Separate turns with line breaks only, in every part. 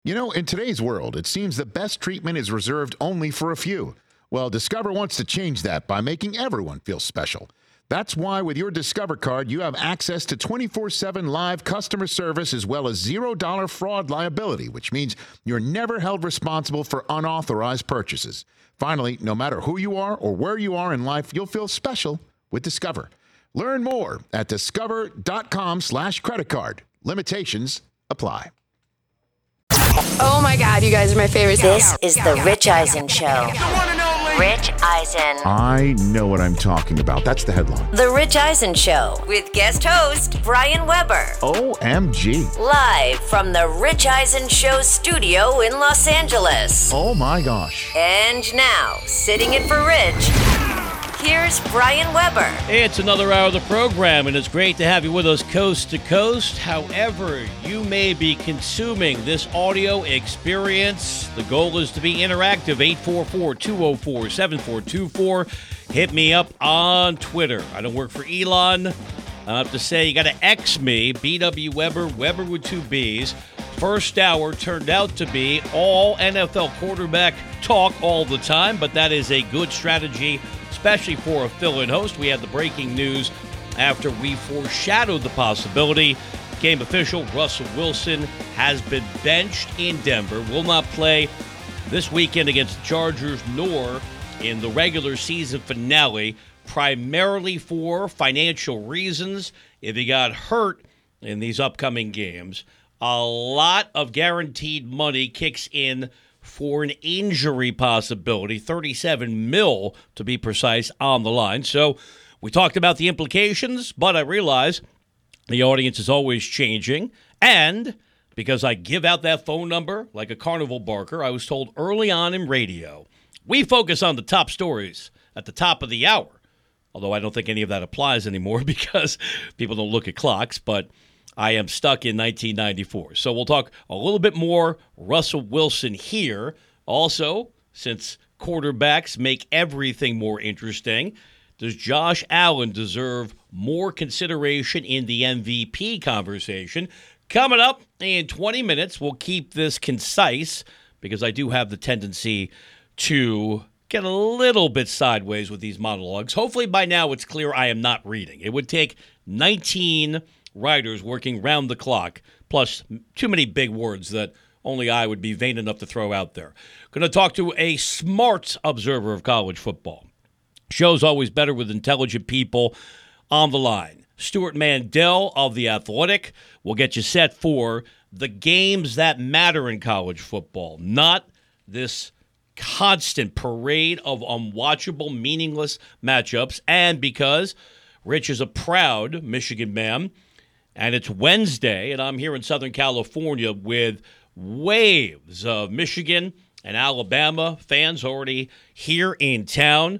You know, in today's world, it seems the best treatment is reserved only for a few. Well, Discover wants to change that by making everyone feel special. That's why with your Discover card, you have access to 24/7 live customer service as well as $0 fraud liability, which means you're never held responsible for unauthorized purchases. Finally, no matter who you are or where you are in life, you'll feel special with Discover. Learn more at discover.com/credit card. Limitations apply.
Oh my God, you guys are my favorite.
This is the Rich Eisen Show. Rich Eisen.
I know what I'm talking about. That's the headline.
The Rich Eisen Show with guest host Brian Weber.
OMG.
Live from the Rich Eisen Show studio in Los Angeles.
Oh my gosh.
And now, sitting in for Rich, here's Brian Weber.
It's another hour of the program, and it's great to have you with us coast to coast. However you may be consuming this audio experience, the goal is to be interactive. 844-204-7424. Hit me up on Twitter. I don't work for Elon. I have to say, you got to X me, BW Weber, Weber with two Bs. First hour turned out to be all NFL quarterback talk all the time, but that is a good strategy, especially for a fill-in host. We had the breaking news after we foreshadowed the possibility. Became official, Russell Wilson has been benched in Denver. Will not play this weekend against the Chargers, nor in the regular season finale, primarily for financial reasons. If he got hurt in these upcoming games, a lot of guaranteed money kicks in for an injury possibility, $37 million to be precise, on the line. So we talked about the implications, but I realize the audience is always changing. And because I give out that phone number like a carnival barker, I was told early on in radio, we focus on the top stories at the top of the hour. Although I don't think any of that applies anymore because people don't look at clocks, but I am stuck in 1994. So we'll talk a little bit more Russell Wilson here. Also, since quarterbacks make everything more interesting, does Josh Allen deserve more consideration in the MVP conversation? Coming up in 20 minutes, we'll keep this concise because I do have the tendency to get a little bit sideways with these monologues. Hopefully by now it's clear I am not reading. It would take 19 writers working round the clock, plus too many big words that only I would be vain enough to throw out there. Going to talk to a smart observer of college football. Show's always better with intelligent people on the line. Stuart Mandel of The Athletic will get you set for the games that matter in college football, not this constant parade of unwatchable, meaningless matchups. And because Rich is a proud Michigan man, and it's Wednesday, and I'm here in Southern California with waves of Michigan and Alabama fans already here in town,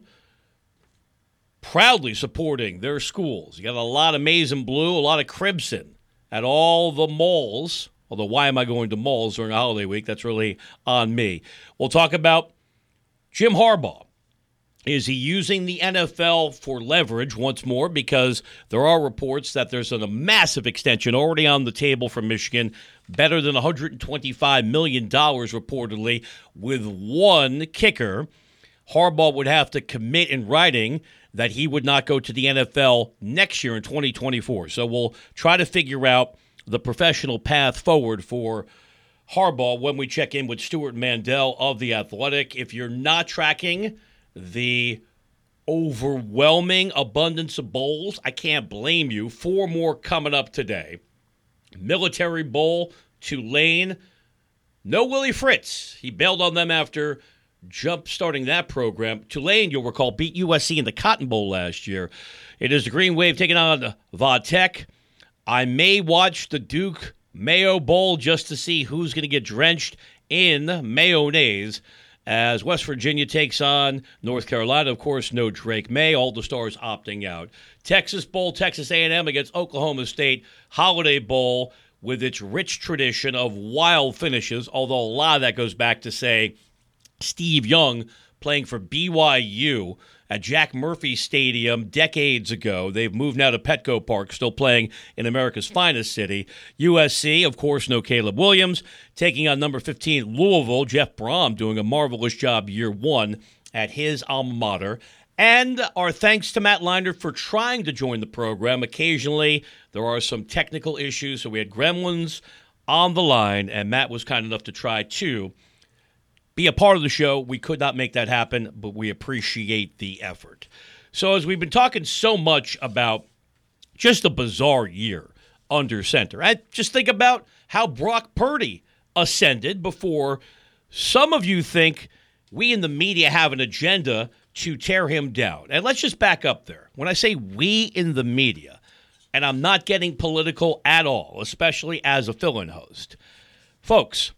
proudly supporting their schools. You got a lot of maize and blue, a lot of crimson at all the malls. Although, why am I going to malls during a holiday week? That's really on me. We'll talk about Jim Harbaugh. Is he using the NFL for leverage once more? Because there are reports that there's a massive extension already on the table for Michigan, better than $125 million reportedly, with one kicker. Harbaugh would have to commit in writing that he would not go to the NFL next year in 2024. So we'll try to figure out the professional path forward for Harbaugh when we check in with Stuart Mandel of The Athletic. If you're not tracking the overwhelming abundance of bowls, I can't blame you. 4 more coming up today. Military Bowl, Tulane. No Willie Fritz. He bailed on them after jump-starting that program. Tulane, you'll recall, beat USC in the Cotton Bowl last year. It is the Green Wave taking on Va-Tech. I may watch the Duke Mayo Bowl just to see who's going to get drenched in mayonnaise as West Virginia takes on North Carolina. Of course, no Drake May. All the stars opting out. Texas Bowl, Texas A&M against Oklahoma State. Holiday Bowl with its rich tradition of wild finishes, although a lot of that goes back to, say, Steve Young playing for BYU at Jack Murphy Stadium decades ago. They've moved now to Petco Park, still playing in America's finest city. USC, of course, no Caleb Williams, taking on number 15 Louisville. Jeff Brom doing a marvelous job year one at his alma mater. And our thanks to Matt Leinart for trying to join the program. Occasionally, there are some technical issues, so we had gremlins on the line, and Matt was kind enough to try to be a part of the show. We could not make that happen, but we appreciate the effort. So as we've been talking so much about just a bizarre year under center, I just think about how Brock Purdy ascended before some of you think we in the media have an agenda to tear him down. And let's just back up there. When I say we in the media, and I'm not getting political at all, especially as a fill-in host, folks,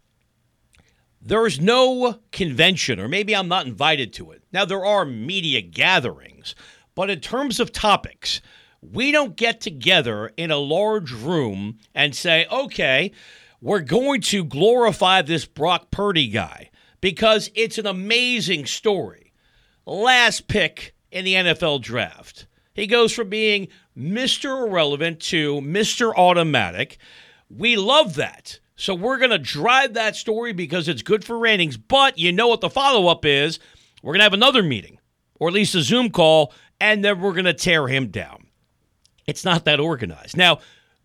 there is no convention, or maybe I'm not invited to it. Now, there are media gatherings, but in terms of topics, we don't get together in a large room and say, okay, we're going to glorify this Brock Purdy guy because it's an amazing story. Last pick in the NFL draft. He goes from being Mr. Irrelevant to Mr. Automatic. We love that. So we're going to drive that story because it's good for ratings. But you know what the follow-up is? We're going to have another meeting, or at least a Zoom call, and then we're going to tear him down. It's not that organized. Now,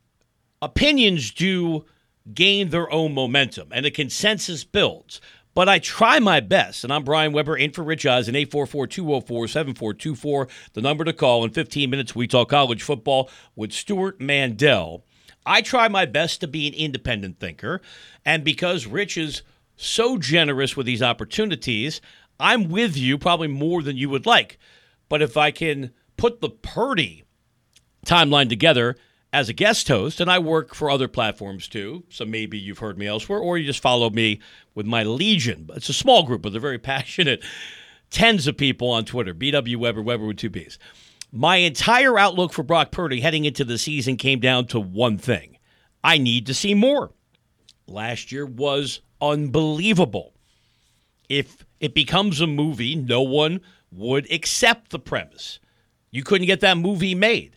opinions do gain their own momentum, and a consensus builds. But I try my best, and I'm Brian Weber, in for Rich Eisen, 844-204-7424, the number to call. In 15 minutes, we talk college football with Stuart Mandel. I try my best to be an independent thinker, and because Rich is so generous with these opportunities, I'm with you probably more than you would like. But if I can put the Purdy timeline together as a guest host, and I work for other platforms too, so maybe you've heard me elsewhere, or you just follow me with my Legion. It's a small group, but they're very passionate. Tens of people on Twitter, BW Weber, Weber with two Bs. My entire outlook for Brock Purdy heading into the season came down to one thing. I need to see more. Last year was unbelievable. If it becomes a movie, no one would accept the premise. You couldn't get that movie made.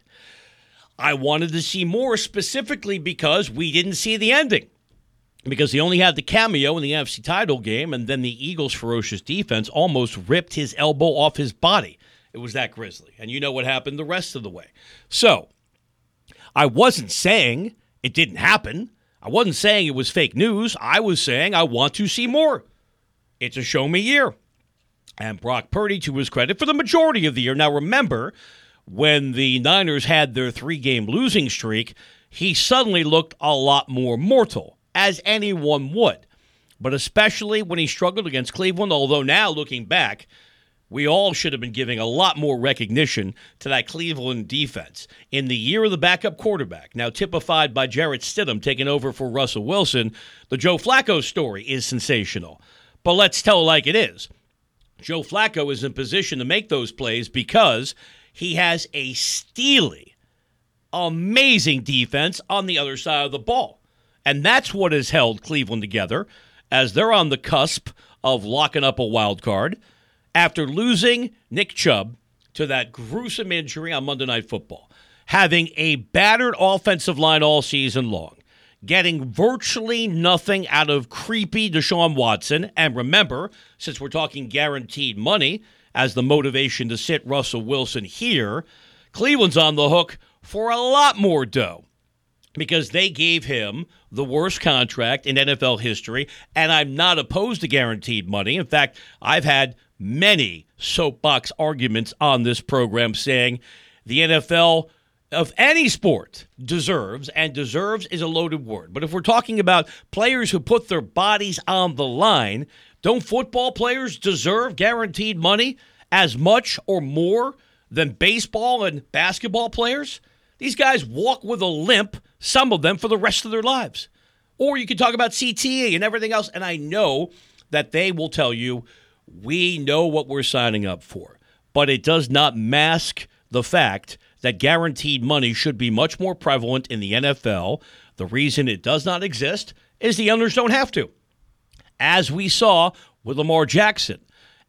I wanted to see more specifically because we didn't see the ending. Because he only had the cameo in the NFC title game, and then the Eagles' ferocious defense almost ripped his elbow off his body. It was that grisly. And you know what happened the rest of the way. So, I wasn't saying it didn't happen. I wasn't saying it was fake news. I was saying I want to see more. It's a show me year. And Brock Purdy, to his credit, for the majority of the year. Now remember, when the Niners had their 3-game losing streak, he suddenly looked a lot more mortal, as anyone would. But especially when he struggled against Cleveland, although now, looking back, we all should have been giving a lot more recognition to that Cleveland defense. In the year of the backup quarterback, now typified by Jarrett Stidham taking over for Russell Wilson, the Joe Flacco story is sensational. But let's tell it like it is. Joe Flacco is in position to make those plays because he has a steely, amazing defense on the other side of the ball. And that's what has held Cleveland together as they're on the cusp of locking up a wild card after losing Nick Chubb to that gruesome injury on Monday Night Football, having a battered offensive line all season long, getting virtually nothing out of creepy Deshaun Watson. And remember, since we're talking guaranteed money as the motivation to sit Russell Wilson here, Cleveland's on the hook for a lot more dough because they gave him the worst contract in NFL history, and I'm not opposed to guaranteed money. In fact, I've had many soapbox arguments on this program saying the NFL of any sport deserves, and deserves is a loaded word. But if we're talking about players who put their bodies on the line, don't football players deserve guaranteed money as much or more than baseball and basketball players? These guys walk with a limp, some of them, for the rest of their lives. Or you can talk about CTE and everything else, and I know that they will tell you, we know what we're signing up for. But it does not mask the fact that guaranteed money should be much more prevalent in the NFL. The reason it does not exist is the owners don't have to. As we saw with Lamar Jackson,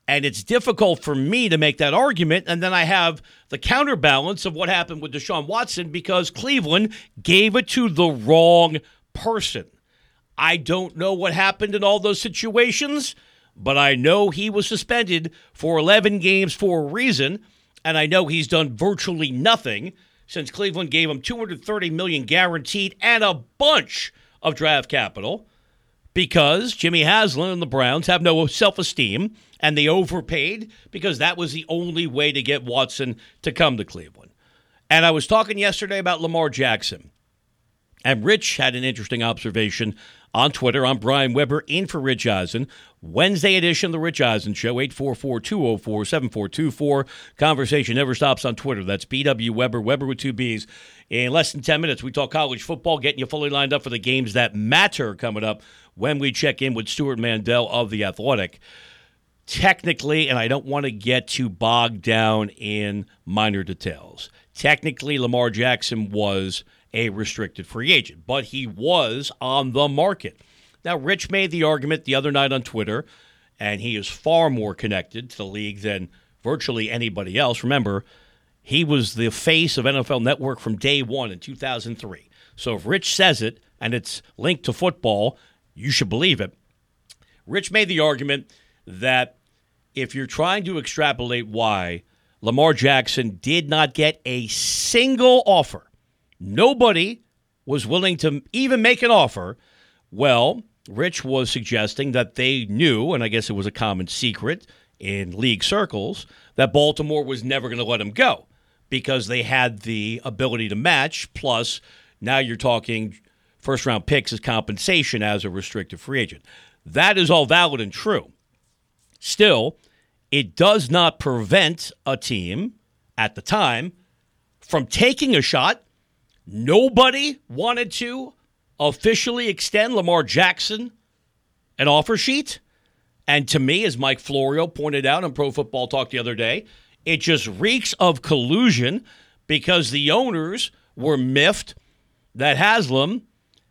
And it's difficult for me to make that argument. And then I have the counterbalance of what happened with Deshaun Watson because Cleveland gave it to the wrong person. I don't know what happened in all those situations, but I know he was suspended for 11 games for a reason, and I know he's done virtually nothing since Cleveland gave him $230 million guaranteed and a bunch of draft capital because Jimmy Haslam and the Browns have no self-esteem, and they overpaid because that was the only way to get Watson to come to Cleveland. And I was talking yesterday about Lamar Jackson, and Rich had an interesting observation on Twitter. I'm Brian Weber, in for Rich Eisen. Wednesday edition of The Rich Eisen Show, 844-204-7424. Conversation never stops on Twitter. That's BW Weber, Weber with two Bs. In less than 10 minutes, we talk college football, getting you fully lined up for the games that matter coming up when we check in with Stuart Mandel of The Athletic. Technically, and I don't want to get too bogged down in minor details, technically Lamar Jackson was a restricted free agent, but he was on the market. Now, Rich made the argument the other night on Twitter, and he is far more connected to the league than virtually anybody else. Remember, he was the face of NFL Network from day one in 2003. So if Rich says it, and it's linked to football, you should believe it. Rich made the argument that if you're trying to extrapolate why Lamar Jackson did not get a single offer, nobody was willing to even make an offer. Well, Rich was suggesting that they knew, and I guess it was a common secret in league circles, that Baltimore was never going to let him go because they had the ability to match. Plus, now you're talking first-round picks as compensation as a restricted free agent. That is all valid and true. Still, it does not prevent a team at the time from taking a shot. Nobody wanted to officially extend Lamar Jackson an offer sheet. And to me, as Mike Florio pointed out on Pro Football Talk the other day, it just reeks of collusion because the owners were miffed that Haslam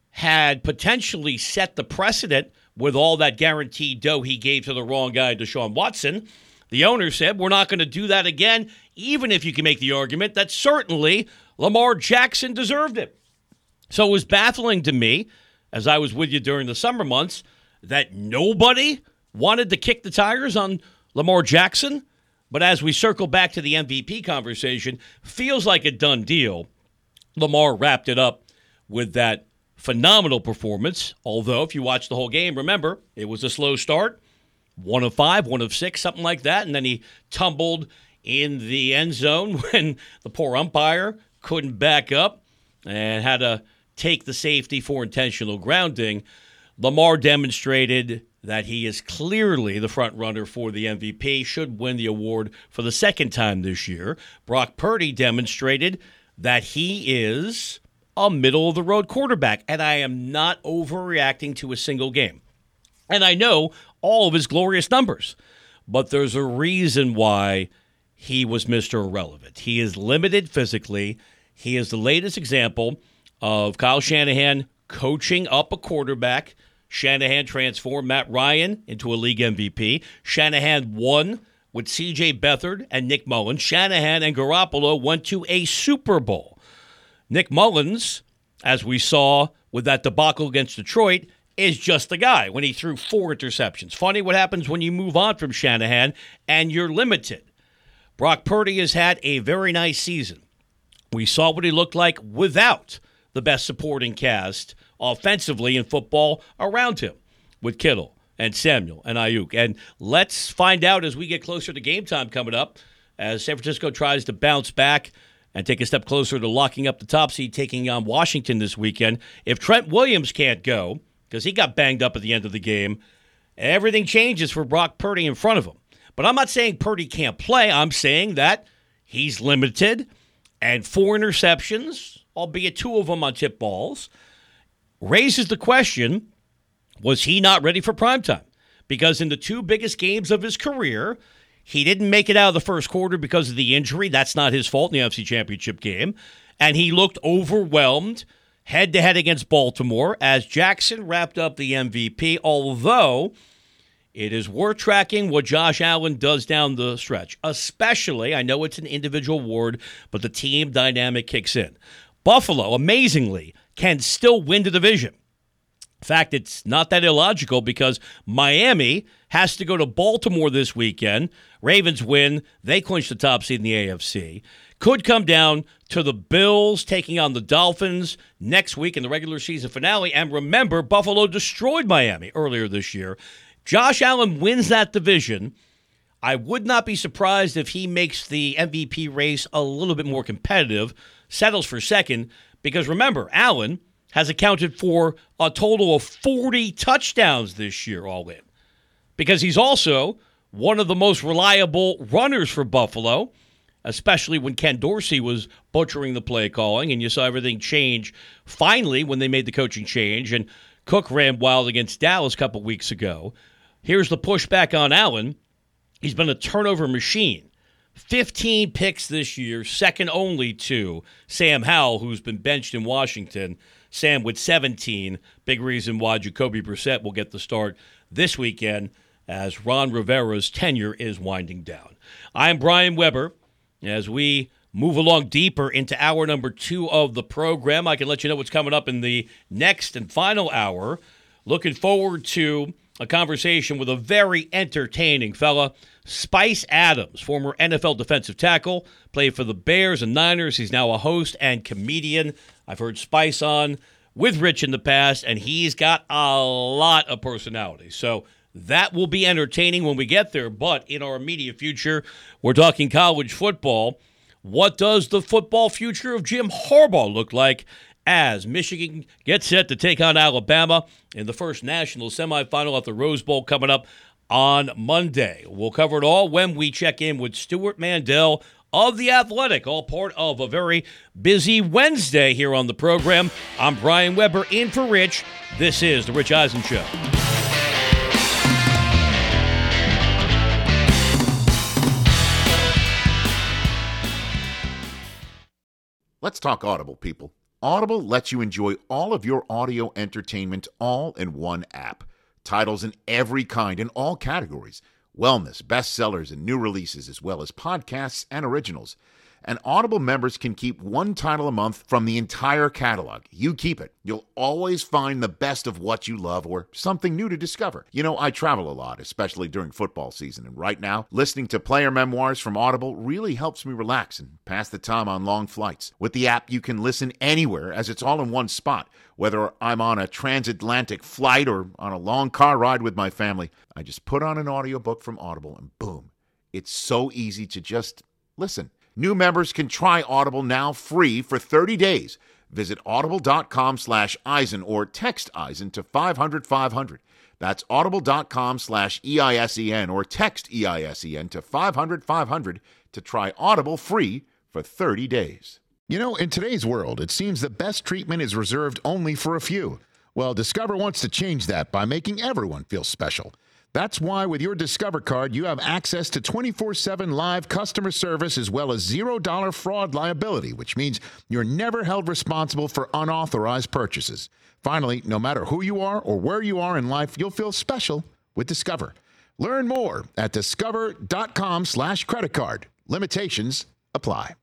had potentially set the precedent with all that guaranteed dough he gave to the wrong guy, Deshaun Watson. The owner said, we're not going to do that again, even if you can make the argument that certainly Lamar Jackson deserved it. So it was baffling to me, as I was with you during the summer months, that nobody wanted to kick the tires on Lamar Jackson. But as we circle back to the MVP conversation, feels like a done deal. Lamar wrapped it up with that phenomenal performance. Although, if you watch the whole game, remember, it was a slow start. 1 of 5, 1 of 6, something like that. And then he tumbled in the end zone when the poor umpire couldn't back up and had to take the safety for intentional grounding. Lamar demonstrated that he is clearly the front runner for the MVP, should win the award for the second time this year. Brock Purdy demonstrated that he is a middle-of-the-road quarterback, and I am not overreacting to a single game. And I know all of his glorious numbers, but there's a reason why he was Mr. Irrelevant. He is limited physically. He is the latest example of Kyle Shanahan coaching up a quarterback. Shanahan transformed Matt Ryan into a league MVP. Shanahan won with C.J. Beathard and Nick Mullins. Shanahan and Garoppolo went to a Super Bowl. Nick Mullins, as we saw with that debacle against Detroit, is just the guy when he threw 4 interceptions. Funny what happens when you move on from Shanahan and you're limited. Brock Purdy has had a very nice season. We saw what he looked like without the best supporting cast offensively in football around him with Kittle and Samuel and Ayuk. And let's find out as we get closer to game time coming up, as San Francisco tries to bounce back and take a step closer to locking up the top seed, taking on Washington this weekend. If Trent Williams can't go, because he got banged up at the end of the game, everything changes for Brock Purdy in front of him. But I'm not saying Purdy can't play. I'm saying that he's limited, and 4 interceptions, albeit 2 of them on tip balls, raises the question, was he not ready for primetime? Because in the 2 biggest games of his career, he didn't make it out of the first quarter because of the injury. That's not his fault in the NFC Championship game. And he looked overwhelmed head-to-head against Baltimore as Jackson wrapped up the MVP, although It is worth tracking what Josh Allen does down the stretch, especially, I know it's an individual award, but the team dynamic kicks in. Buffalo, amazingly, can still win the division. In fact, it's not that illogical because Miami has to go to Baltimore this weekend. Ravens win. They clinch the top seed in the AFC. Could come down to the Bills taking on the Dolphins next week in the regular season finale. And remember, Buffalo destroyed Miami earlier this year. Josh Allen wins that division. I would not be surprised if he makes the MVP race a little bit more competitive, settles for second, because remember, Allen has accounted for a total of 40 touchdowns this year all in, because he's also one of the most reliable runners for Buffalo, especially when Ken Dorsey was butchering the play calling, and you saw everything change finally when they made the coaching change, and Cook ran wild against Dallas a couple weeks ago. Here's the pushback on Allen. He's been a turnover machine. 15 picks this year, second only to Sam Howell, who's been benched in Washington. Sam with 17. Big reason why Jacoby Brissett will get the start this weekend as Ron Rivera's tenure is winding down. I'm Brian Weber. As we move along deeper into hour number 2 of the program, I can let you know what's coming up in the next and final hour. Looking forward to a conversation with a very entertaining fella, Spice Adams, former NFL defensive tackle, played for the Bears and Niners. He's now a host and comedian. I've heard Spice on with Rich in the past, and he's got a lot of personality. So that will be entertaining when we get there. But in our immediate future, we're talking college football. What does the football future of Jim Harbaugh look like as Michigan gets set to take on Alabama in the first national semifinal at the Rose Bowl coming up on Monday? We'll cover it all when we check in with Stewart Mandel of The Athletic, all part of a very busy Wednesday here on the program. I'm Brian Weber in for Rich. This is The Rich Eisen Show.
Let's talk Audible, people. Audible lets you enjoy all of your audio entertainment all in one app. Titles in every kind in all categories. Wellness, bestsellers, and new releases, as well as podcasts and originals. And Audible members can keep one title a month from the entire catalog. You keep it. You'll always find the best of what you love or something new to discover. You know, I travel a lot, especially during football season. And right now, listening to player memoirs from Audible really helps me relax and pass the time on long flights. With the app, you can listen anywhere as it's all in one spot. Whether I'm on a transatlantic flight or on a long car ride with my family, I just put on an audiobook from Audible and boom, it's so easy to just listen. New members can try Audible now free for 30 days. Visit audible.com/Eisen or text Eisen to 500-500. That's audible.com/EISEN or text EISEN to 500-500 to try Audible free for 30 days.
You know, in today's world, it seems the best treatment is reserved only for a few. Well, Discover wants to change that by making everyone feel special. That's why with your Discover card, you have access to 24/7 live customer service as well as $0 fraud liability, which means you're never held responsible for unauthorized purchases. Finally, no matter who you are or where you are in life, you'll feel special with Discover. Learn more at discover.com/credit card. Limitations apply.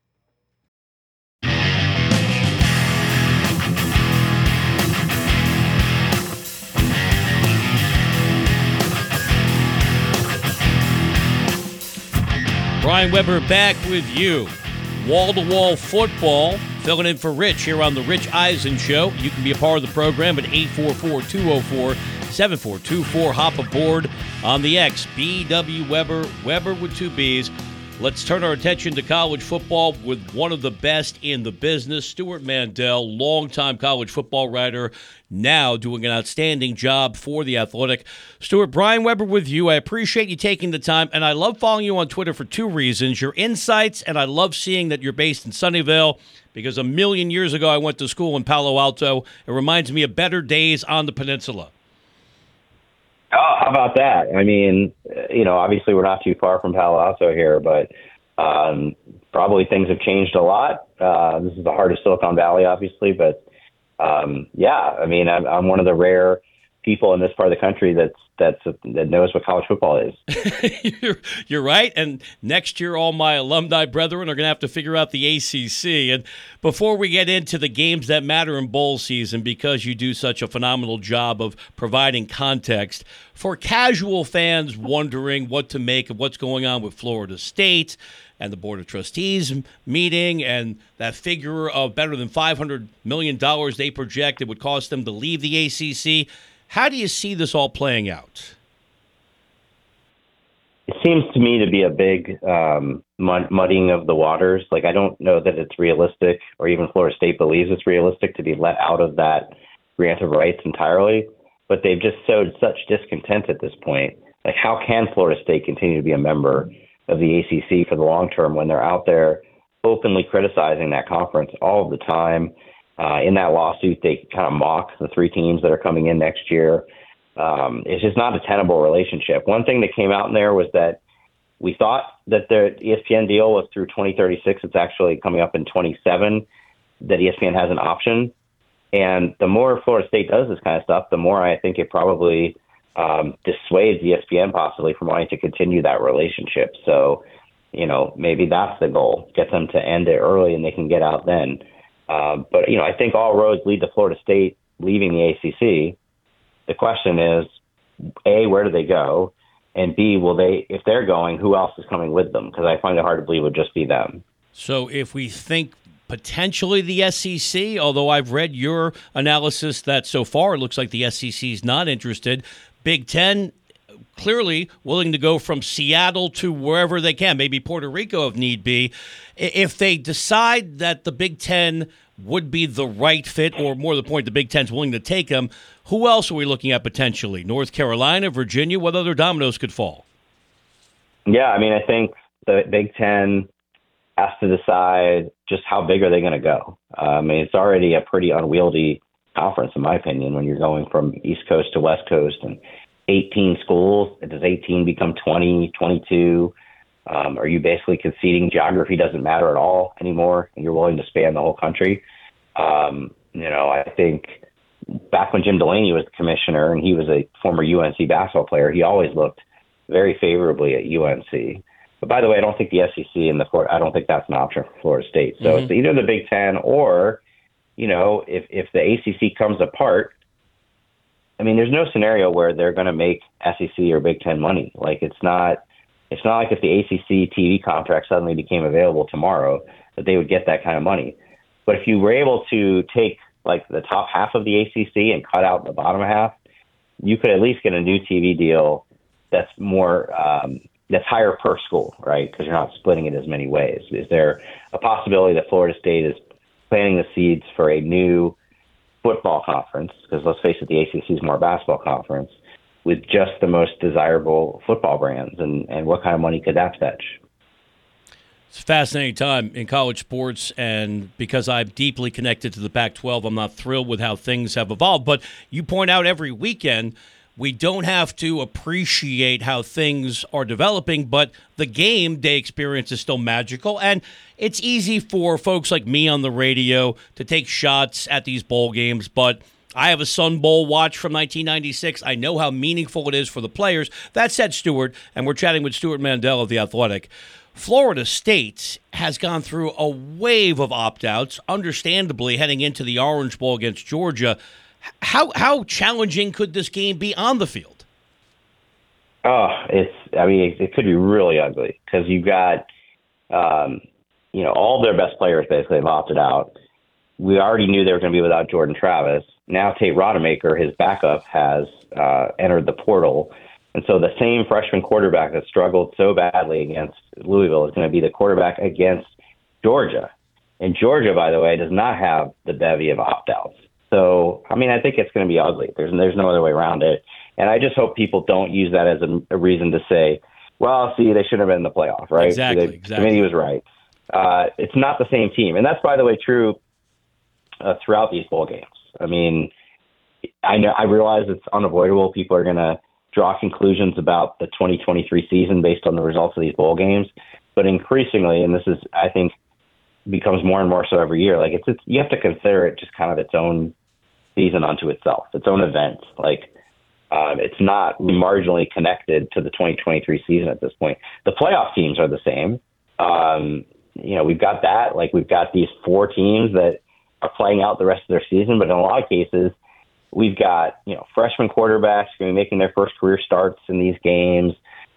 Brian Weber back with you. Wall-to-wall football, filling in for Rich here on The Rich Eisen Show. You can be a part of the program at 844-204-7424. Hop aboard on the X, BW Weber, Weber with 2 B's. Let's turn our attention to college football with one of the best in the business, Stewart Mandel, longtime college football writer, now doing an outstanding job for The Athletic. Stewart, Brian Weber with you. I appreciate you taking the time, and I love following you on Twitter for 2 reasons. Your insights, and I love seeing that you're based in Sunnyvale, because a million years ago I went to school in Palo Alto. It reminds me of better days on the peninsula.
Oh, how about that? I mean, you know, obviously we're not too far from Palo Alto here, but probably things have changed a lot. This is the heart of Silicon Valley, obviously, but yeah, I mean, I'm one of the rare people in this part of the country that knows what college football is.
You're right. And next year, all my alumni brethren are going to have to figure out the ACC. And before we get into the games that matter in bowl season, because you do such a phenomenal job of providing context, for casual fans wondering what to make of what's going on with Florida State and the Board of Trustees meeting and that figure of better than $500 million they project it would cost them to leave the ACC, how do you see this all playing out?
It seems to me to be a big muddying of the waters. Like, I don't know that it's realistic, or even Florida State believes it's realistic to be let out of that grant of rights entirely. But they've just sowed such discontent at this point. Like, how can Florida State continue to be a member of the ACC for the long term when they're out there openly criticizing that conference all of the time? In that lawsuit, they kind of mock the three teams that are coming in next year. It's just not a tenable relationship. One thing that came out in there was that we thought that the ESPN deal was through 2036. It's actually coming up in 27, that ESPN has an option. And the more Florida State does this kind of stuff, the more I think it probably dissuades ESPN possibly from wanting to continue that relationship. So, maybe that's the goal, get them to end it early and they can get out then. But I think all roads lead to Florida State leaving the ACC. The question is, A, where do they go? And B, if they're going, who else is coming with them? Because I find it hard to believe it would just be them.
So if we think potentially the SEC, although I've read your analysis that so far it looks like the SEC is not interested, Big Ten clearly willing to go from Seattle to wherever they can, maybe Puerto Rico if need be. If they decide that the Big Ten would be the right fit, or more to the point, the Big Ten's willing to take them, who else are we looking at potentially? North Carolina, Virginia, what other dominoes could fall?
Yeah, I think the Big Ten has to decide just how big are they going to go. It's already a pretty unwieldy conference, in my opinion, when you're going from East Coast to West Coast and 18 schools. Does 18 become 20, 22? Are you basically conceding geography doesn't matter at all anymore, and you're willing to span the whole country? I think back when Jim Delaney was the commissioner and he was a former UNC basketball player, he always looked very favorably at UNC. But by the way, I don't think the SEC and I don't think that's an option for Florida State. So It's either the Big Ten or, if the ACC comes apart, there's no scenario where they're going to make SEC or Big Ten money. Like, it's not like if the ACC TV contract suddenly became available tomorrow that they would get that kind of money. But if you were able to take like the top half of the ACC and cut out the bottom half, you could at least get a new TV deal that's more that's higher per school, right? Because you're not splitting it as many ways. Is there a possibility that Florida State is planting the seeds for a new football conference? Because let's face it, the ACC is more a basketball conference with just the most desirable football brands, and what kind of money could that fetch?
It's a fascinating time in college sports, and because I'm deeply connected to the Pac-12, I'm not thrilled with how things have evolved. But you point out every weekend, we don't have to appreciate how things are developing, but the game day experience is still magical. And it's easy for folks like me on the radio to take shots at these bowl games, but I have a Sun Bowl watch from 1996. I know how meaningful it is for the players. That said, Stuart, and we're chatting with Stuart Mandel of The Athletic, Florida State has gone through a wave of opt-outs, understandably heading into the Orange Bowl against Georgia. How challenging could this game be on the field?
It could be really ugly because you've got, all their best players basically have opted out. We already knew they were going to be without Jordan Travis. Now Tate Rodemaker, his backup, has entered the portal. And so the same freshman quarterback that struggled so badly against Louisville is going to be the quarterback against Georgia. And Georgia, by the way, does not have the bevy of opt-outs. So, I think it's going to be ugly. There's no other way around it. And I just hope people don't use that as a reason to say, well, see, they shouldn't have been in the playoff, right?
Exactly.
The committee was right. It's not the same team. And that's, by the way, true throughout these bowl games. I realize it's unavoidable. People are going to draw conclusions about the 2023 season based on the results of these bowl games. But increasingly, and this is, I think, becomes more and more so every year, you have to consider it just kind of its own season unto itself, its own event. Like, It's not marginally connected to the 2023 season at this point. The playoff teams are the same. We've got that. Like, we've got these 4 teams that are playing out the rest of their season, but in a lot of cases, we've got, freshman quarterbacks going to be making their first career starts in these games.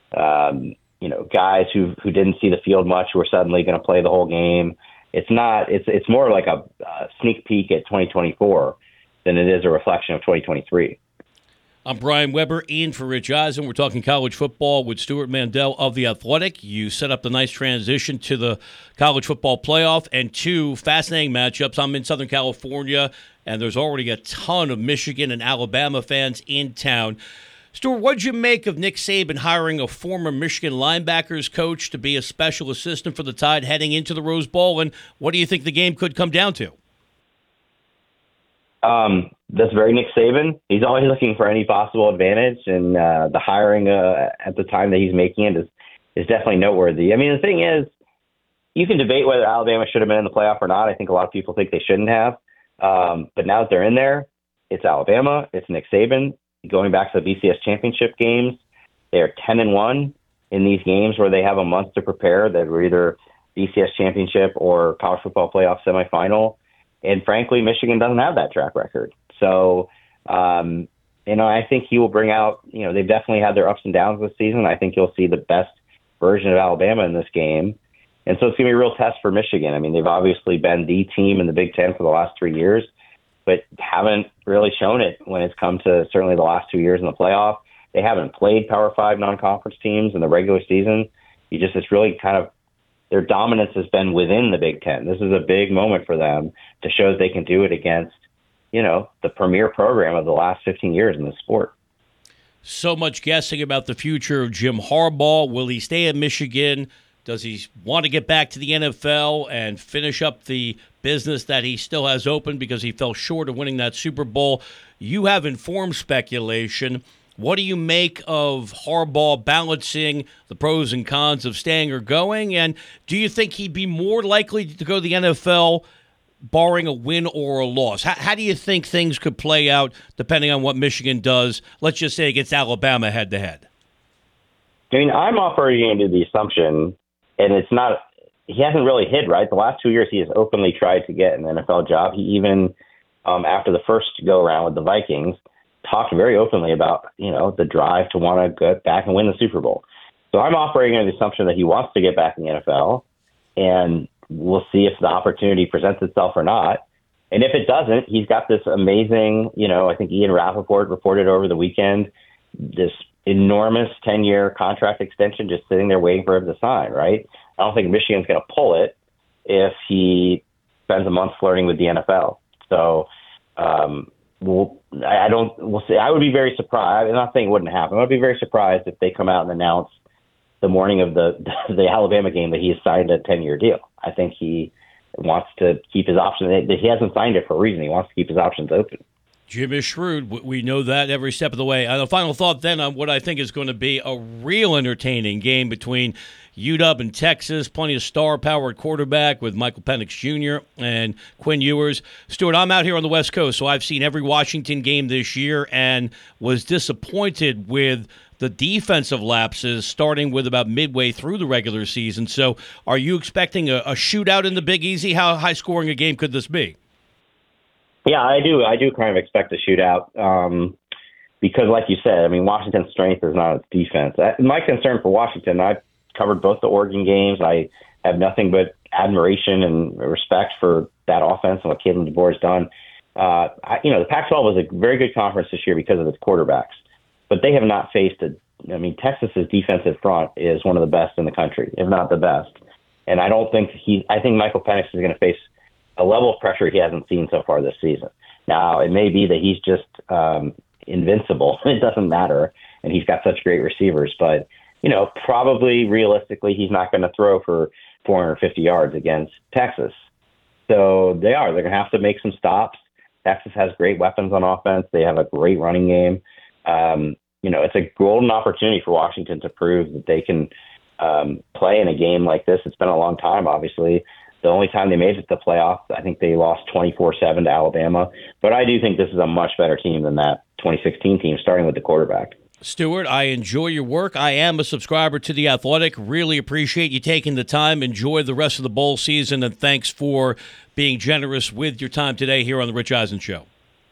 Guys who didn't see the field much who are suddenly going to play the whole game. It's more like a sneak peek at 2024 than it is a reflection of 2023.
I'm Brian Weber, in for Rich Eisen. We're talking college football with Stuart Mandel of The Athletic. You set up the nice transition to the college football playoff and 2 fascinating matchups. I'm in Southern California, and there's already a ton of Michigan and Alabama fans in town. Stuart, what did you make of Nick Saban hiring a former Michigan linebackers coach to be a special assistant for the Tide heading into the Rose Bowl, and what do you think the game could come down to?
That's very Nick Saban. He's always looking for any possible advantage, and the hiring at the time that he's making it is definitely noteworthy. I mean, the thing is, you can debate whether Alabama should have been in the playoff or not. I think a lot of people think they shouldn't have. But now that they're in there, it's Alabama, it's Nick Saban. Going back to the BCS championship games, they are 10-1 in these games where they have a month to prepare. That were either BCS championship or college football playoff semifinal. And frankly, Michigan doesn't have that track record. So, I think he will bring out, they've definitely had their ups and downs this season. I think you'll see the best version of Alabama in this game. And so it's going to be a real test for Michigan. I mean, they've obviously been the team in the Big Ten for the last 3 years, but haven't really shown it when it's come to certainly the last 2 years in the playoff. They haven't played Power 5 non-conference teams in the regular season. It's really kind of, their dominance has been within the Big Ten. This is a big moment for them to show that they can do it against, the premier program of the last 15 years in the sport.
So much guessing about the future of Jim Harbaugh. Will he stay at Michigan? Does he want to get back to the NFL and finish up the business that he still has open because he fell short of winning that Super Bowl? You have informed speculation. What do you make of Harbaugh balancing the pros and cons of staying or going? And do you think he'd be more likely to go to the NFL barring a win or a loss? How do you think things could play out depending on what Michigan does, let's just say against Alabama head-to-head?
I mean, I'm operating under the assumption, and he hasn't really hid, right? The last 2 years he has openly tried to get an NFL job. He even, after the first go-around with the Vikings, talked very openly about, the drive to want to go back and win the Super Bowl. So I'm operating under the assumption that he wants to get back in the NFL, and we'll see if the opportunity presents itself or not. And if it doesn't, he's got this amazing, I think Ian Rappaport reported over the weekend, this enormous 10-year contract extension just sitting there waiting for him to sign, right? I don't think Michigan's going to pull it if he spends a month flirting with the NFL. So, we'll see. I would be very surprised. I'm not saying it wouldn't happen. I'd be very surprised if they come out and announce the morning of the Alabama game that he has signed a 10-year deal. I think he wants to keep his options. He hasn't signed it for a reason. He wants to keep his options open.
Jim is shrewd. We know that every step of the way. And a final thought then on what I think is going to be a real entertaining game between UW and Texas. Plenty of star-powered quarterback with Michael Penix Jr. and Quinn Ewers. Stuart, I'm out here on the West Coast, so I've seen every Washington game this year and was disappointed with the defensive lapses starting with about midway through the regular season. So are you expecting a shootout in the Big Easy? How high-scoring a game could this be?
Yeah, I do. I do kind of expect a shootout because, like you said, I mean, Washington's strength is not its defense. My concern for Washington, I've covered both the Oregon games. I have nothing but admiration and respect for that offense and what Kalen DeBoer has done. The Pac-12 was a very good conference this year because of its quarterbacks, but they have not faced Texas's defensive front is one of the best in the country, if not the best. And I think Michael Penix is going to face a level of pressure he hasn't seen so far this season. Now, it may be that he's just invincible. It doesn't matter, and he's got such great receivers. But, probably realistically, he's not going to throw for 450 yards against Texas. So they're going to have to make some stops. Texas has great weapons on offense. They have a great running game. It's a golden opportunity for Washington to prove that they can play in a game like this. It's been a long time, obviously, The only time they made it to the playoffs, I think they lost 24-7 to Alabama. But I do think this is a much better team than that 2016 team, starting with the quarterback.
Stuart, I enjoy your work. I am a subscriber to The Athletic. Really appreciate you taking the time. Enjoy the rest of the bowl season, and thanks for being generous with your time today here on The Rich Eisen Show.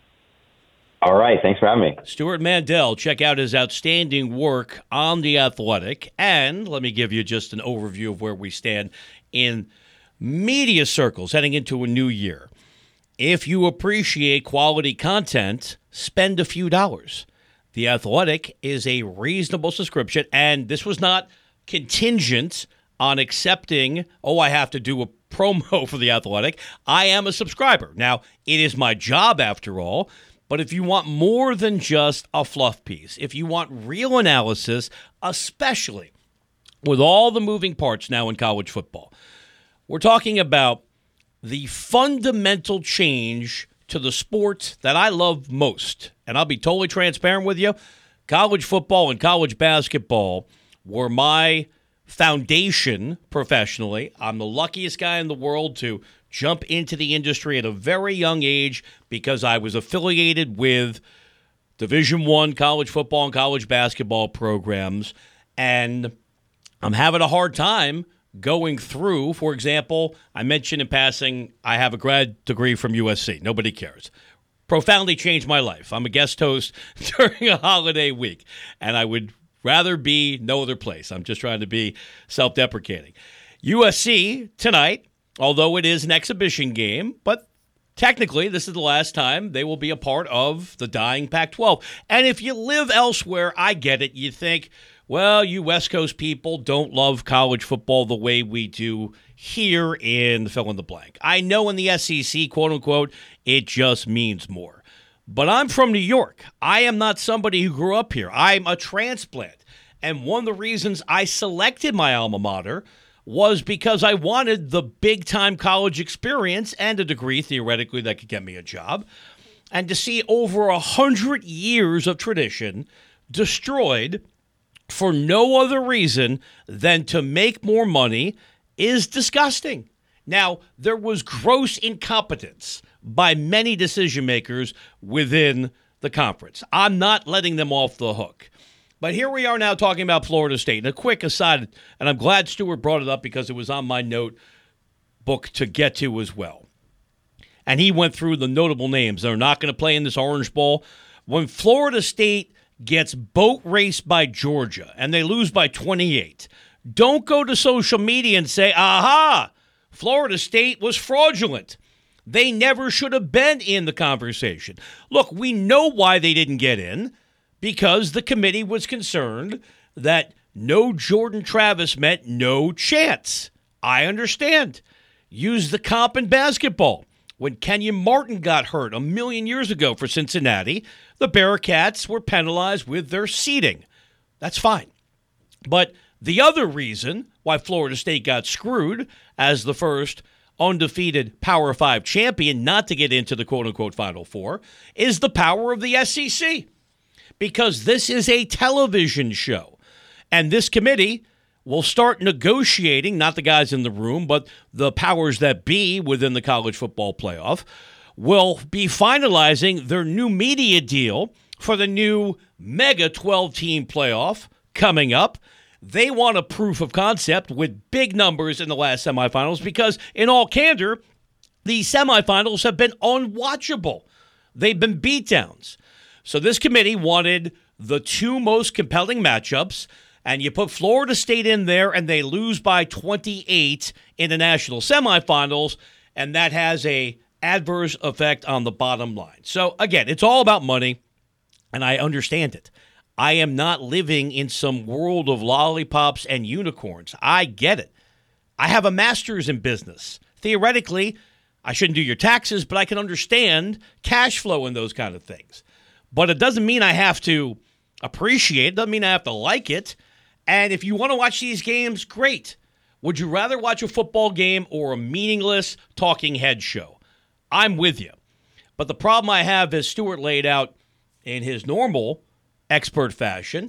All right. Thanks for having me.
Stuart Mandel, check out his outstanding work on The Athletic. And let me give you just an overview of where we stand in media circles heading into a new year. If you appreciate quality content, spend a few dollars. The Athletic is a reasonable subscription, and this was not contingent on accepting, I have to do a promo for The Athletic. I am a subscriber. Now, it is my job after all, but if you want more than just a fluff piece, if you want real analysis, especially with all the moving parts now in college football, we're talking about the fundamental change to the sport that I love most. And I'll be totally transparent with you. College football and college basketball were my foundation professionally. I'm the luckiest guy in the world to jump into the industry at a very young age because I was affiliated with Division I college football and college basketball programs. And I'm having a hard time going through, for example, I mentioned in passing, I have a grad degree from USC. Nobody cares. Profoundly changed my life. I'm a guest host during a holiday week, and I would rather be no other place. I'm just trying to be self-deprecating. USC tonight, although it is an exhibition game, but technically this is the last time they will be a part of the dying Pac-12. And if you live elsewhere, I get it. You think, well, you West Coast people don't love college football the way we do here in fill in the blank. I know in the SEC, quote unquote, it just means more. But I'm from New York. I am not somebody who grew up here. I'm a transplant. And one of the reasons I selected my alma mater was because I wanted the big-time college experience and a degree, theoretically, that could get me a job. And to see over 100 years of tradition destroyed for no other reason than to make more money is disgusting. Now, there was gross incompetence by many decision makers within the conference. I'm not letting them off the hook. But here we are now talking about Florida State. And a quick aside, and I'm glad Stuart brought it up because it was on my notebook to get to as well. And he went through the notable names. They're not going to play in this Orange Bowl. When Florida State gets boat raced by Georgia and they lose by 28, don't go to social media and say, aha, Florida State was fraudulent. They never should have been in the conversation. Look, we know why they didn't get in, because the committee was concerned that no Jordan Travis meant no chance. I understand. Use the comp in basketball. When Kenyon Martin got hurt 1,000,000 years ago for Cincinnati, the Bearcats were penalized with their seeding. That's fine. But the other reason why Florida State got screwed as the first undefeated Power 5 champion not to get into the quote-unquote Final Four is the power of the SEC. Because this is a television show. And this committee will start negotiating, not the guys in the room, but the powers that be within the college football playoff, will be finalizing their new media deal for the new mega 12-team playoff coming up. They want a proof of concept with big numbers in the last semifinals because, in all candor, the semifinals have been unwatchable. They've been beatdowns. So this committee wanted the two most compelling matchups, and you put Florida State in there, and they lose by 28 in the national semifinals, and that has a adverse effect on the bottom line. So, again, it's all about money, and I understand it. I am not living in some world of lollipops and unicorns. I get it. I have a master's in business. Theoretically, I shouldn't do your taxes, but I can understand cash flow and those kind of things. But it doesn't mean I have to appreciate it. Doesn't mean I have to like it. And if you want to watch these games, great. Would you rather watch a football game or a meaningless talking head show? I'm with you. But the problem I have, as Stuart laid out in his normal expert fashion,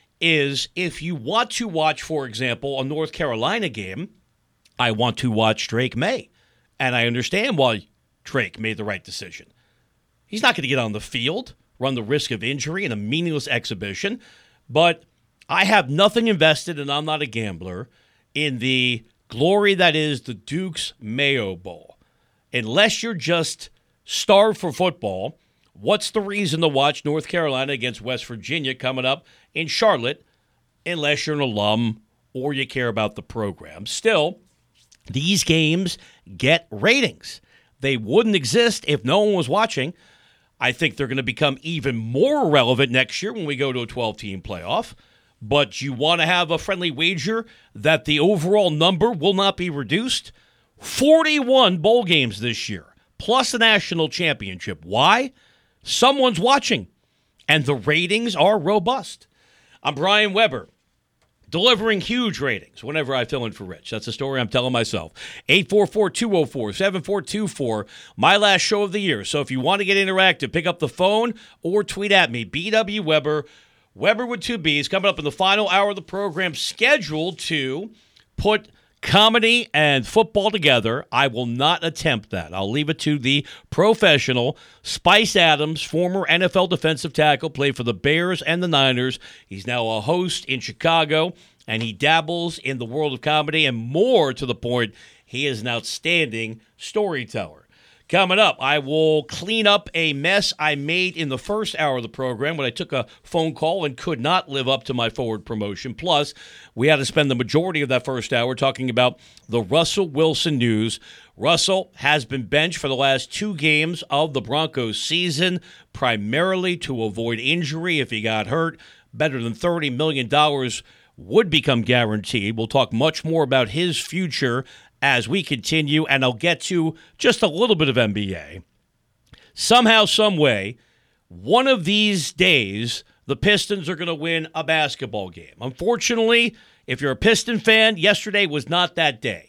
is if you want to watch, for example, a North Carolina game, I want to watch Drake May. And I understand why Drake made the right decision. He's not going to get on the field, run the risk of injury in a meaningless exhibition. But I have nothing invested, and I'm not a gambler, in the glory that is the Duke's Mayo Bowl. Unless you're just starved for football, what's the reason to watch North Carolina against West Virginia coming up in Charlotte, unless you're an alum or you care about the program? Still, these games get ratings. They wouldn't exist if no one was watching. I think they're going to become even more relevant next year when we go to a 12-team playoff. But you want to have a friendly wager that the overall number will not be reduced? 41 bowl games this year, plus a national championship. Why? Someone's watching, and the ratings are robust. I'm Brian Weber, delivering huge ratings whenever I fill in for Rich. That's a story I'm telling myself. 844-204-7424, my last show of the year. So if you want to get interactive, pick up the phone or tweet at me, BW Weber, Weber with 2 B's, coming up in the final hour of the program, scheduled to put comedy and football together. I will not attempt that. I'll leave it to the professional. Spice Adams, former NFL defensive tackle, played for the Bears and the Niners. He's now a host in Chicago, and he dabbles in the world of comedy, and more to the point, he is an outstanding storyteller. Coming up, I will clean up a mess I made in the first hour of the program when I took a phone call and could not live up to my forward promotion. Plus, we had to spend the majority of that first hour talking about the Russell Wilson news. Russell has been benched for the last 2 games of the Broncos season, primarily to avoid injury if he got hurt. Better than $30 million would become guaranteed. We'll talk much more about his future as we continue, and I'll get to just a little bit of NBA. Somehow, some way, one of these days, the Pistons are going to win a basketball game. Unfortunately, if you're a Piston fan, yesterday was not that day.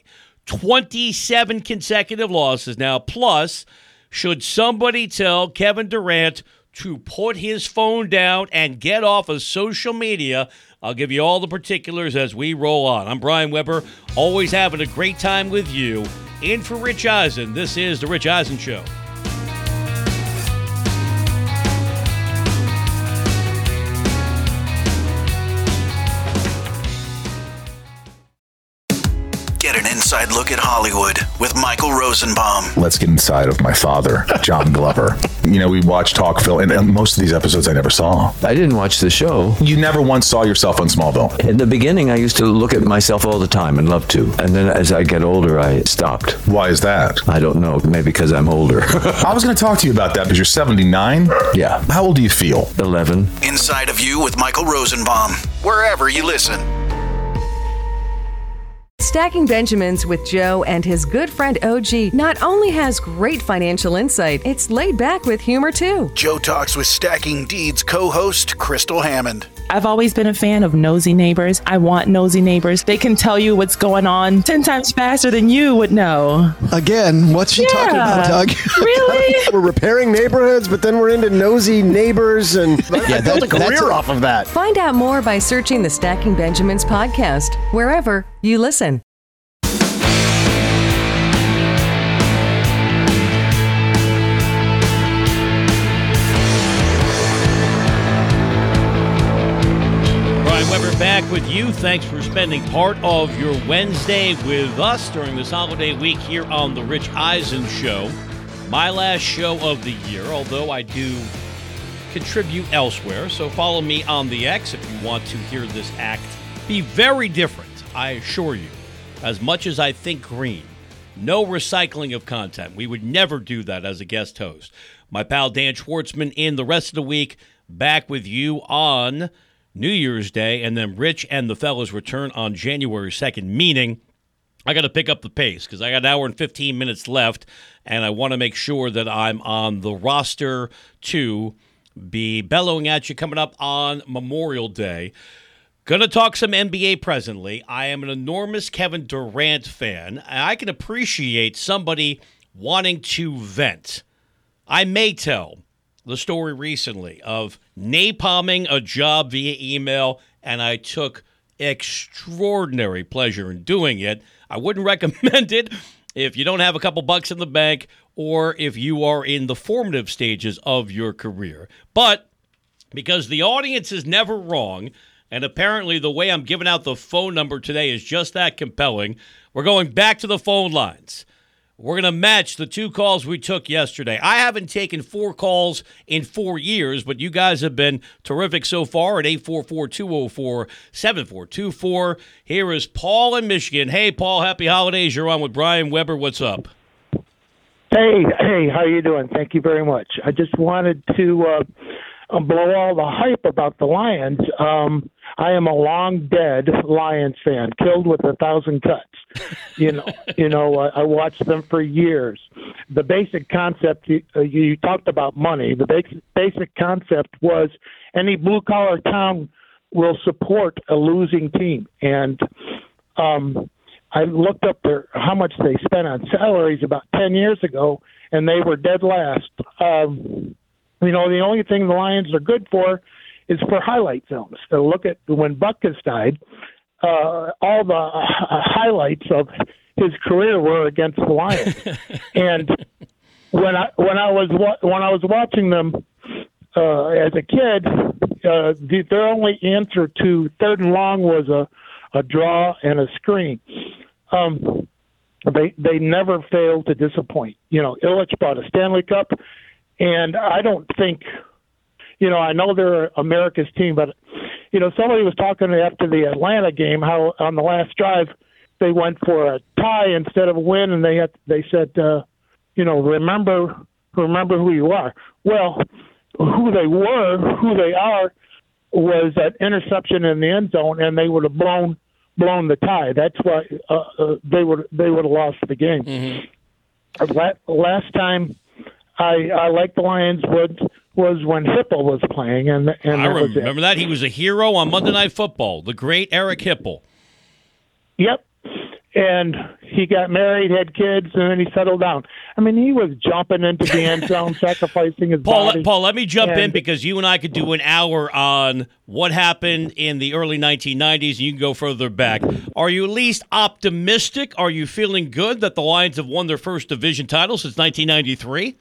27 consecutive losses now, plus, should somebody tell Kevin Durant to put his phone down and get off of social media? I'll give you all the particulars as we roll on. I'm Brian Weber, always having a great time with you. In for Rich Eisen, this is The Rich Eisen Show.
Get an inside look at Hollywood with Michael Rosenbaum.
Let's get inside of my father, John Glover. You know, we watched talk Phil, and most of these episodes I never saw.
I didn't watch the show.
You never once saw yourself on Smallville?
In the beginning, I used to look at myself all the time and love to. And then as I get older, I stopped.
Why is that?
I don't know. Maybe because I'm older.
I was going to talk to you about that because you're 79?
Yeah.
How old do you feel?
11.
Inside of You with Michael Rosenbaum. Wherever you listen.
Stacking Benjamins with Joe and his good friend OG not only has great financial insight, it's laid back with humor too.
Joe talks with Stacking Deeds co-host Crystal Hammond.
I've always been a fan of nosy neighbors. I want nosy neighbors. They can tell you what's going on 10 times faster than you would know.
Again, what's she talking about, Doug?
Really?
We're repairing neighborhoods, but then we're into nosy neighbors, and I built a career off of that.
Find out more by searching the Stacking Benjamins podcast, wherever you listen.
Back with you. Thanks for spending part of your Wednesday with us during this holiday week here on The Rich Eisen Show. My last show of the year, although I do contribute elsewhere. So follow me on the X if you want to hear this act be very different, I assure you. As much as I think green, no recycling of content. We would never do that as a guest host. My pal Dan Schwartzman in the rest of the week, back with you on New Year's Day, and then Rich and the fellas return on January 2nd, meaning I got to pick up the pace because I got an hour and 15 minutes left, and I want to make sure that I'm on the roster to be bellowing at you coming up on Memorial Day. Going to talk some NBA presently. I am an enormous Kevin Durant fan, and I can appreciate somebody wanting to vent. I may tell the story recently of napalming a job via email, and I took extraordinary pleasure in doing it. I wouldn't recommend it if you don't have a couple bucks in the bank or if you are in the formative stages of your career. But because the audience is never wrong, and apparently the way I'm giving out the phone number today is just that compelling, we're going back to the phone lines. We're going to match the 2 calls we took yesterday. I haven't taken 4 calls in 4 years, but you guys have been terrific so far at 844-204-7424. Here is Paul in Michigan. Hey, Paul, happy holidays. You're on with Brian Weber. What's up?
Hey, how you doing? Thank you very much. I just wanted to blow all the hype about the Lions. I am a long dead Lions fan, killed with 1,000 cuts. I watched them for years. The basic concept, you talked about money. The basic concept was any blue collar town will support a losing team. And I looked up how much they spent on salaries about 10 years ago, and they were dead last. The only thing the Lions are good for is for highlight films. So look at when Butkus died, all the highlights of his career were against the Lions. And when I was watching them as a kid, their only answer to 3rd and long was a draw and a screen. They never failed to disappoint. Illich brought a Stanley Cup. And I don't think, I know they're America's team, but, somebody was talking after the Atlanta game how on the last drive they went for a tie instead of a win, and they said, remember who you are. Well, who they are was that interception in the end zone, and they would have blown the tie. That's why they would have lost the game. Mm-hmm. Last time I liked the Lions was when Hipple was playing, and
I remember that. He was a hero on Monday Night Football, the great Eric Hipple.
Yep, and he got married, had kids, and then he settled down. I mean, he was jumping into the end zone, sacrificing his body.
Paul, let me jump in because you and I could do an hour on what happened in the early 1990s, and you can go further back. Are you at least optimistic? Are you feeling good that the Lions have won their first division title since 1993?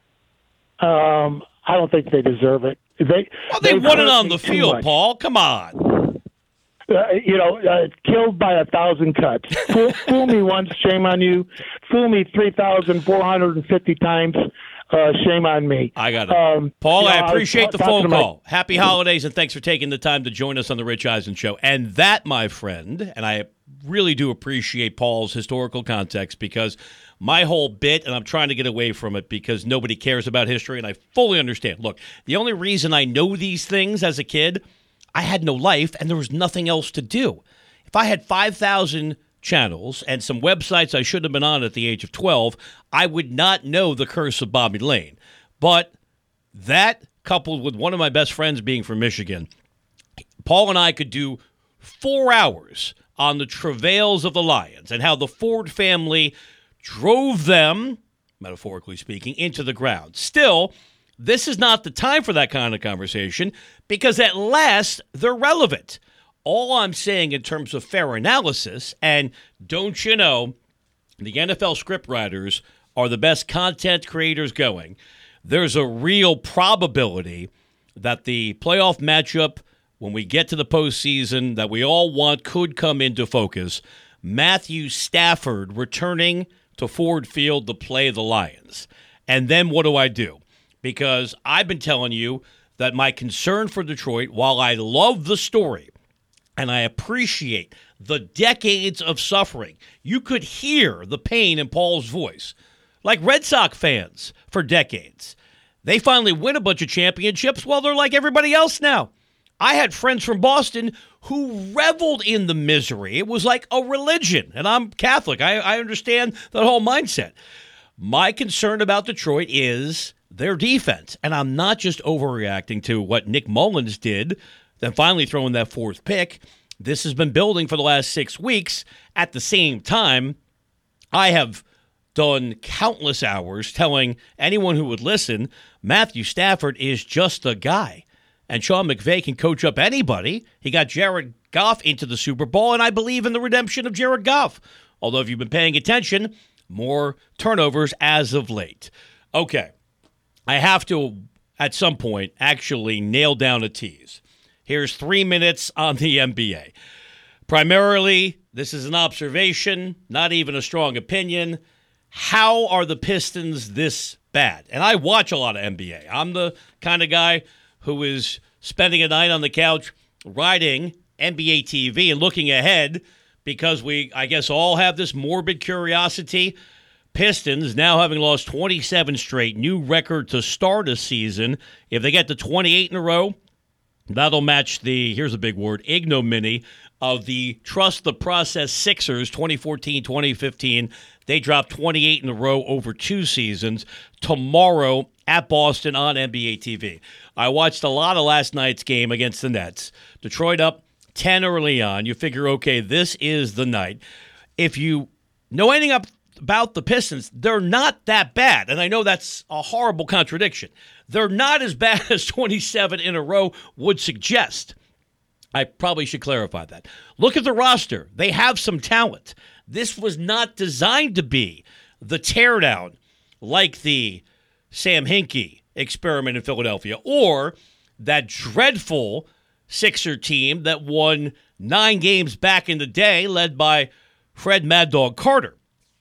I don't think they deserve it. They
won it on the field, Paul. Come on.
Killed by 1,000 cuts. Fool me once, shame on you. Fool me 3,450 times, shame on me.
I got it. Paul, I appreciate the phone call. Happy holidays, and thanks for taking the time to join us on the Rich Eisen Show. And that, my friend, and I really do appreciate Paul's historical context because my whole bit, and I'm trying to get away from it because nobody cares about history, and I fully understand. Look, the only reason I know these things as a kid, I had no life, and there was nothing else to do. If I had 5,000 channels and some websites I should have been on at the age of 12, I would not know the curse of Bobby Lane. But that, coupled with one of my best friends being from Michigan, Paul and I could do 4 hours on the travails of the Lions and how the Ford family drove them, metaphorically speaking, into the ground. Still, this is not the time for that kind of conversation because at last they're relevant. All I'm saying in terms of fair analysis, and don't you know, the NFL scriptwriters are the best content creators going. There's a real probability that the playoff matchup, when we get to the postseason, that we all want could come into focus. Matthew Stafford returning to Ford Field to play the Lions. And then what do? Because I've been telling you that my concern for Detroit, while I love the story and I appreciate the decades of suffering, you could hear the pain in Paul's voice. Like Red Sox fans for decades. They finally win a bunch of championships. Well, they're like everybody else now. I had friends from Boston who reveled in the misery. It was like a religion, and I'm Catholic. I understand that whole mindset. My concern about Detroit is their defense, and I'm not just overreacting to what Nick Mullins did, then finally throwing that 4th pick. This has been building for the last 6 weeks. At the same time, I have done countless hours telling anyone who would listen, Matthew Stafford is just a guy. And Sean McVay can coach up anybody. He got Jared Goff into the Super Bowl, and I believe in the redemption of Jared Goff. Although if you've been paying attention, more turnovers as of late. Okay, I have to, at some point, actually nail down a tease. Here's 3 minutes on the NBA. Primarily, this is an observation, not even a strong opinion. How are the Pistons this bad? And I watch a lot of NBA. I'm the kind of guy who is spending a night on the couch riding NBA TV and looking ahead because we, I guess, all have this morbid curiosity. Pistons now having lost 27 straight, new record to start a season. If they get to 28 in a row, that'll match the, here's a big word, ignominy of the Trust the Process Sixers 2014-2015. They dropped 28 in a row over 2 seasons. Tomorrow at Boston on NBA TV. I watched a lot of last night's game against the Nets. Detroit up 10 early on. You figure, okay, this is the night. If you know anything about the Pistons, they're not that bad. And I know that's a horrible contradiction. They're not as bad as 27 in a row would suggest. I probably should clarify that. Look at the roster. They have some talent. This was not designed to be the teardown like the Sam Hinkie experiment in Philadelphia or that dreadful Sixer team that won 9 games back in the day led by Fred Mad Dog Carter.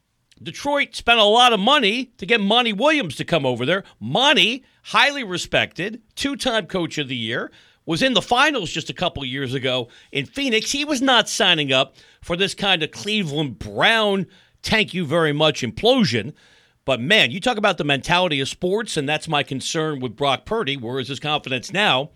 Detroit spent a lot of money to get Monty Williams to come over there. Monty, highly respected, 2-time coach of the year, was in the finals just a couple years ago in Phoenix. He was not signing up for this kind of Cleveland Brown, thank you very much implosion. But, man, you talk about the mentality of sports, and that's my concern with Brock Purdy. Where is his confidence now?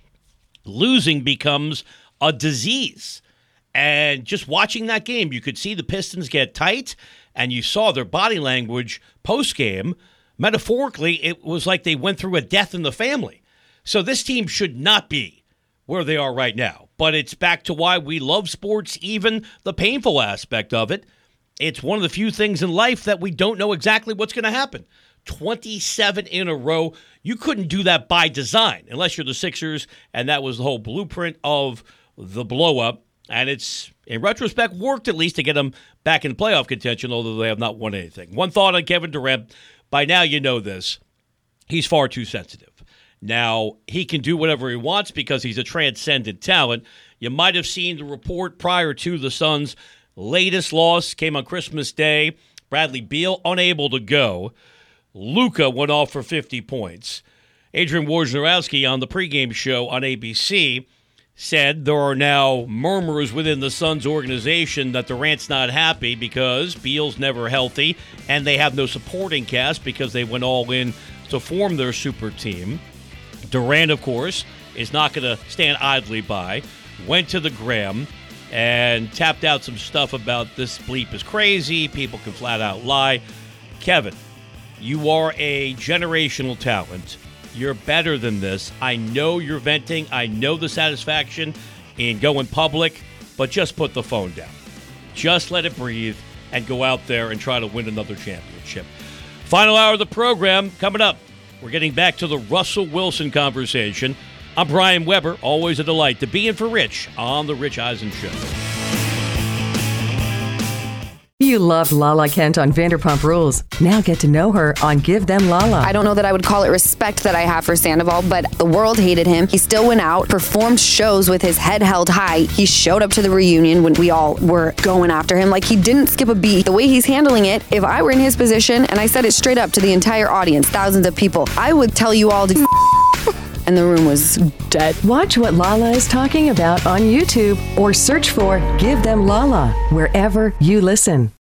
Losing becomes a disease. And just watching that game, you could see the Pistons get tight, and you saw their body language post-game. Metaphorically, it was like they went through a death in the family. So this team should not be where they are right now. But it's back to why we love sports, even the painful aspect of it. It's one of the few things in life that we don't know exactly what's going to happen. 27 in a row. You couldn't do that by design unless you're the Sixers, and that was the whole blueprint of the blow-up. And it's, in retrospect, worked at least to get them back in playoff contention, although they have not won anything. One thought on Kevin Durant. By now you know this. He's far too sensitive. Now, he can do whatever he wants because he's a transcendent talent. You might have seen the report prior to the Suns' latest loss came on Christmas Day. Bradley Beal unable to go. Luka went off for 50 points. Adrian Wojnarowski on the pregame show on ABC said there are now murmurs within the Suns organization that Durant's not happy because Beal's never healthy and they have no supporting cast because they went all in to form their super team. Durant, of course, is not going to stand idly by. Went to the Gram and tapped out some stuff about this bleep is crazy. People can flat out lie. Kevin, you are a generational talent. You're better than this. I know you're venting. I know the satisfaction in going public, but just put the phone down. Just let it breathe and go out there and try to win another championship. Final hour of the program coming up. We're getting back to the Russell Wilson conversation. I'm Brian Weber. Always a delight to be in for Rich on The Rich Eisen Show.
You loved Lala Kent on Vanderpump Rules. Now get to know her on Give Them Lala.
I don't know that I would call it respect that I have for Sandoval, but the world hated him. He still went out, performed shows with his head held high. He showed up to the reunion when we all were going after him. Like, he didn't skip a beat. The way he's handling it, if I were in his position, and I said it straight up to the entire audience, thousands of people, I would tell you all to and the room was dead.
Watch what Lala is talking about on YouTube or search for Give Them Lala wherever you listen.